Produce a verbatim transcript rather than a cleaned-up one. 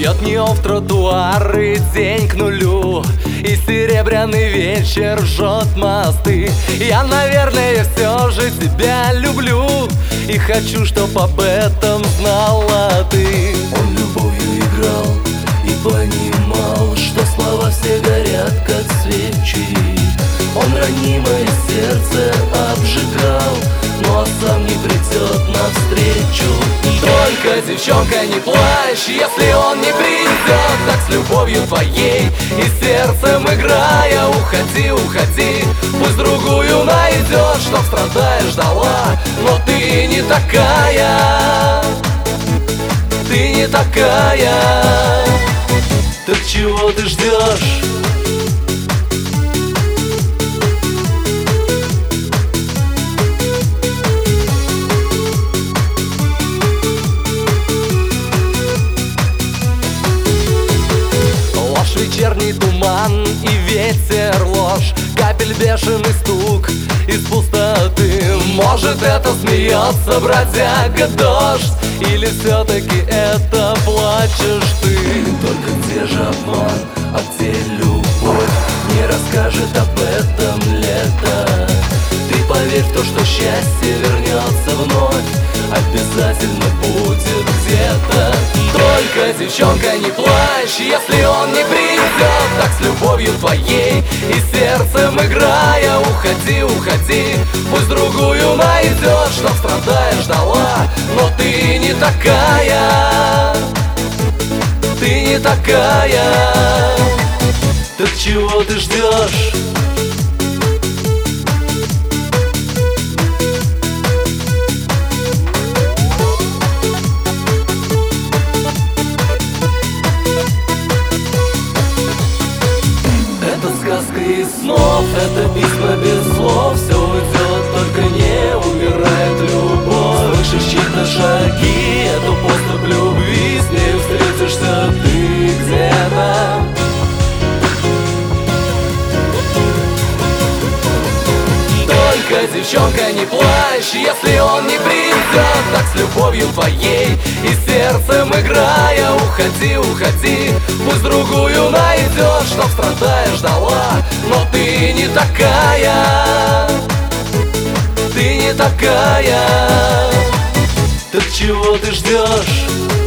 Бьет неоф тротуары, день к нулю, и серебряный вечер жжет мосты. Я, наверное, все же тебя люблю и хочу, чтоб об этом знала ты. Он любовью играл и понимал, что слова все горят, как свечи. Он ранимое сердце обжигал, но сам не придет навстречу. Только, девчонка, не плачь, если он не придет. Так с любовью твоей и сердцем играя, уходи, уходи, пусть другую найдешь, чтоб страдая ждала. Но ты не такая, ты не такая. Так чего ты ждешь? Вечерний туман и ветер, ложь, капель бешеный стук из пустоты. Может, это смеется бродяга дождь, или все-таки это плачешь ты? Только где же обман, а где любовь? Не расскажет об этом лето. Ты поверь в то, что счастье вернется вновь, обязательно будет где-то. Только, девчонка, не плачь, если он не придет. Так с любовью твоей и сердцем играя, уходи, уходи, пусть другую найдешь, чтоб страдая ждала. Но ты не такая, ты не такая. Так чего ты ждешь? Сказка из снов, это письма без слов. Все уйдет, только не умирает любовь. Слышишь чьи-то шаги, эту поступь любви, с ней встретишься ты где-то. Только, девчонка, не плачь, если он не придет. Так с любовью твоей и сердцем играя, уходи, уходи, пусть другую найдешь, чтоб страдая ждала. Но ты не такая, ты не такая. Так чего ты ждешь?